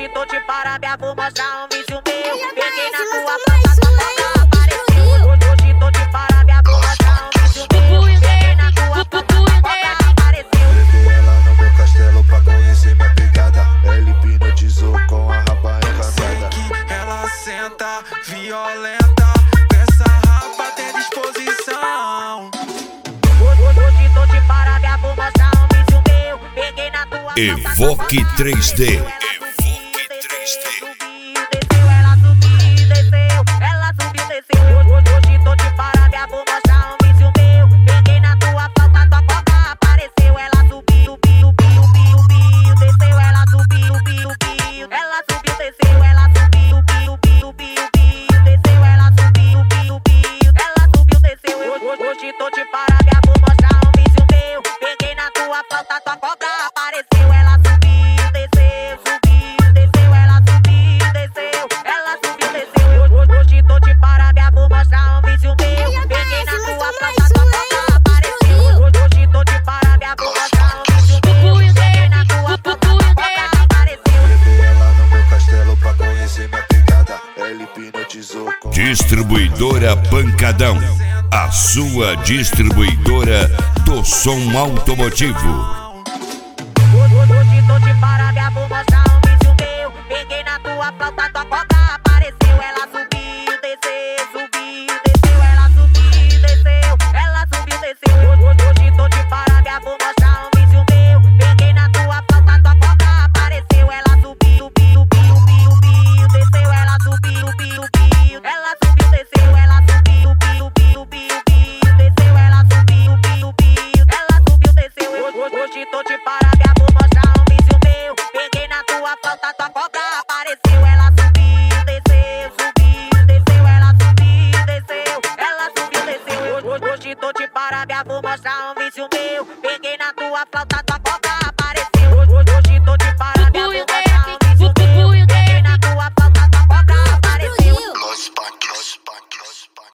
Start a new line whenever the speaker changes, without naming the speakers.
Hoje tô de parabéns, vou mostrar um vídeo meu. Peguei na tua flauta, tua boca apareceu. Hoje tô de parabéns, vou mostrar um vídeo meu. Peguei na tua flauta, tua boca apareceu.
Levei ela no meu castelo pra conhecer minha pegada. Ela hipnotizou com a raba encantada.
Que ela senta violenta, essa rapa tem disposição.
Hoje tô de parabéns, vou mostrar um vídeo meu. Peguei na tua flauta,
Evoque 3D.
Ela subiu, desceu. Hoje tô de parabéns, vou mostrar um vídeo meu. Peguei na tua flauta, tua coca apareceu. Ela subiu, desceu. Ela subiu, ela subiu, desceu. Ela subiu, desceu. Ela subiu, ela subiu, desceu. Hoje tô de parabéns, vou mostrar um vídeo meu. Peguei na tua flauta, tua coca apareceu. Ela subiu, desceu. Ela subiu, desceu. Ela subiu, desceu. Hoje tô de parabéns, vou mostrar um vídeo meu. Peguei na tua flauta, tua coca apareceu. Hoje tô de parabéns, vou mostrar um vídeo meu. Peguei na tua flauta, tua coca apareceu.
Levei ela no meu castelo pra conhecer minha pegada. Ela hipnotizou com
Distribuidora Pancadão, a sua distribuidora do som automotivo.
Hoje tô de parabéns, vou mostrar um vídeo meu. Peguei na tua flauta, tua coca apareceu. Ela subiu, desceu. Ela subiu, desceu. Ela subiu, desceu. Hoje tô de parabéns, vou mostrar um vídeo meu. Peguei na tua flauta, tua coca apareceu. Ela subiu, desceu. Ela subiu, ela subiu, desceu. Ela subiu, desceu. Ela subiu, ela subiu, desceu. Hoje tô de parabéns, vou mostrar um vídeo meu. Peguei na tua flauta, tua coca apareceu. Ela subiu, desceu. Ela subiu, desceu. Ela subiu, desceu. Hoje tô de parabéns, vou mostrar um vídeo meu. Peguei na tua flauta,